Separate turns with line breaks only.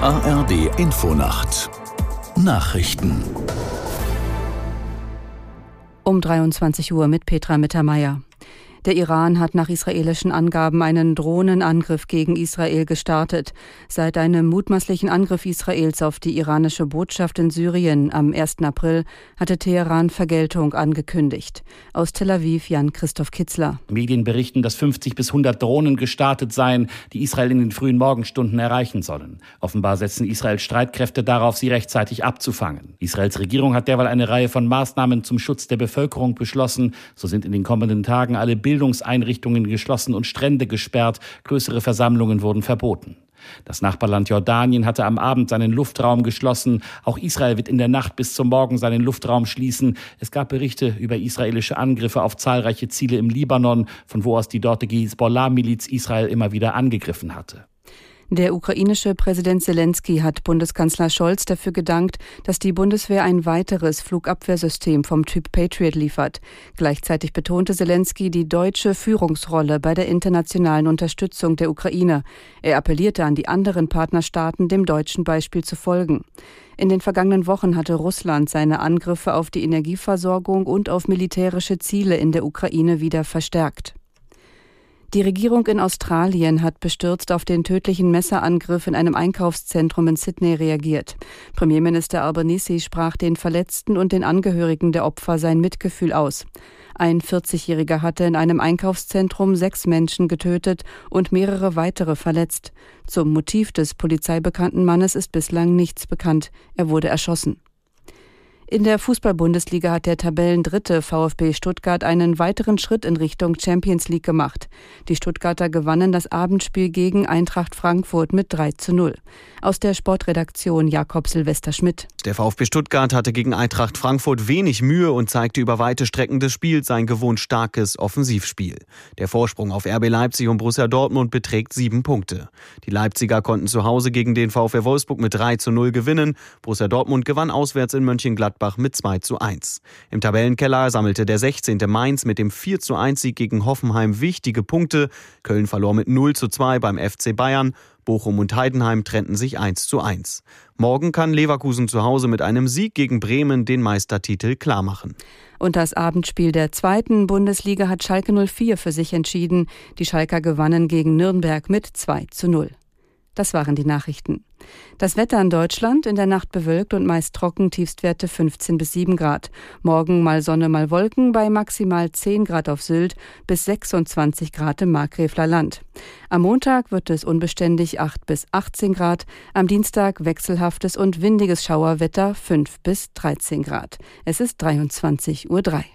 ARD Infonacht Nachrichten
um 23 Uhr mit Petra Mittermeier. Der Iran hat nach israelischen Angaben einen Drohnenangriff gegen Israel gestartet. Seit einem mutmaßlichen Angriff Israels auf die iranische Botschaft in Syrien am 1. April hatte Teheran Vergeltung angekündigt. Aus Tel Aviv Jan-Christoph Kitzler.
Medien berichten, dass 50 bis 100 Drohnen gestartet seien, die Israel in den frühen Morgenstunden erreichen sollen. Offenbar setzen Israels Streitkräfte darauf, sie rechtzeitig abzufangen. Israels Regierung hat derweil eine Reihe von Maßnahmen zum Schutz der Bevölkerung beschlossen. So sind in den kommenden Tagen alle Bildungseinrichtungen geschlossen und Strände gesperrt. Größere Versammlungen wurden verboten. Das Nachbarland Jordanien hatte am Abend seinen Luftraum geschlossen. Auch Israel wird in der Nacht bis zum Morgen seinen Luftraum schließen. Es gab Berichte über israelische Angriffe auf zahlreiche Ziele im Libanon, von wo aus die dortige Hisbollah-Miliz Israel immer wieder angegriffen hatte.
Der ukrainische Präsident Selenskyj hat Bundeskanzler Scholz dafür gedankt, dass die Bundeswehr ein weiteres Flugabwehrsystem vom Typ Patriot liefert. Gleichzeitig betonte Selenskyj die deutsche Führungsrolle bei der internationalen Unterstützung der Ukraine. Er appellierte an die anderen Partnerstaaten, dem deutschen Beispiel zu folgen. In den vergangenen Wochen hatte Russland seine Angriffe auf die Energieversorgung und auf militärische Ziele in der Ukraine wieder verstärkt. Die Regierung in Australien hat bestürzt auf den tödlichen Messerangriff in einem Einkaufszentrum in Sydney reagiert. Premierminister Albanese sprach den Verletzten und den Angehörigen der Opfer sein Mitgefühl aus. Ein 40-Jähriger hatte in einem Einkaufszentrum 6 Menschen getötet und mehrere weitere verletzt. Zum Motiv des polizeibekannten Mannes ist bislang nichts bekannt. Er wurde erschossen. In der Fußball-Bundesliga hat der Tabellendritte VfB Stuttgart einen weiteren Schritt in Richtung Champions League gemacht. Die Stuttgarter gewannen das Abendspiel gegen Eintracht Frankfurt mit 3:0. Aus der Sportredaktion Jakob Silvester Schmidt.
Der VfB Stuttgart hatte gegen Eintracht Frankfurt wenig Mühe und zeigte über weite Strecken des Spiels sein gewohnt starkes Offensivspiel. Der Vorsprung auf RB Leipzig und Borussia Dortmund beträgt 7 Punkte. Die Leipziger konnten zu Hause gegen den VfL Wolfsburg mit 3:0 gewinnen. Borussia Dortmund gewann auswärts in Mönchengladbach mit 2:1. Im Tabellenkeller sammelte der 16. Mainz mit dem 4:1-Sieg gegen Hoffenheim wichtige Punkte. Köln verlor mit 0:2 beim FC Bayern. Bochum und Heidenheim trennten sich 1:1. Morgen kann Leverkusen zu Hause mit einem Sieg gegen Bremen den Meistertitel klarmachen.
Und das Abendspiel der 2. Bundesliga hat Schalke 04 für sich entschieden. Die Schalker gewannen gegen Nürnberg mit 2:0. Das waren die Nachrichten. Das Wetter in Deutschland: in der Nacht bewölkt und meist trocken, Tiefstwerte 15 bis 7 Grad. Morgen mal Sonne, mal Wolken, bei maximal 10 Grad auf Sylt bis 26 Grad im Markgräfler Land. Am Montag wird es unbeständig 8 bis 18 Grad, am Dienstag wechselhaftes und windiges Schauerwetter 5 bis 13 Grad. Es ist 23:03 Uhr.